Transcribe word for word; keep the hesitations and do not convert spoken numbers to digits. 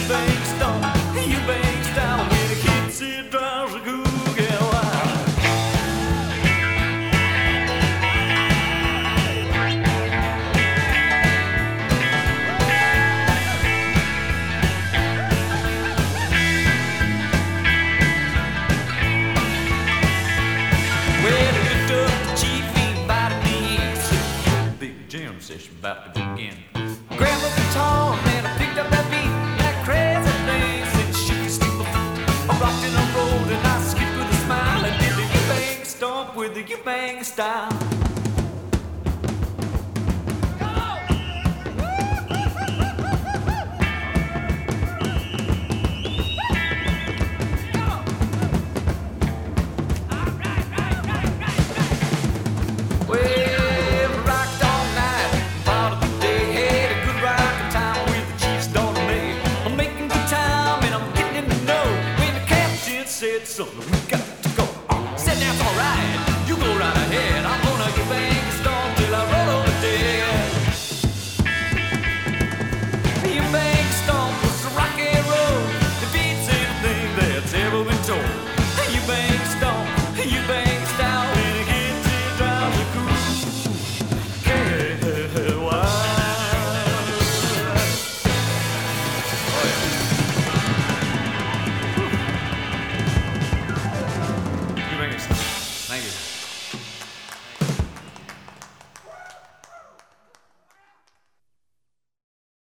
bank stomp, you bank style. When it hits, it drives a Google wild. Well, it looked up the chief, he invited me. Said, big jam session about to begin. Grabbed up the guitar and I picked up that beat like crazy things. And she could skip a foot. I rocked and I rolled and I skipped with a smile. And did the you-bang stomp with the you-bang style. Something we got to go. Said that's alright, you go right ahead. I'm gonna get bang stomp till I roll over dead. You bang stomp was the rock and roll. It beats anything that's ever been told. You bang stomp, you bang style. When it gets it drives a cool. Hey, why? Oh yeah. Thank you.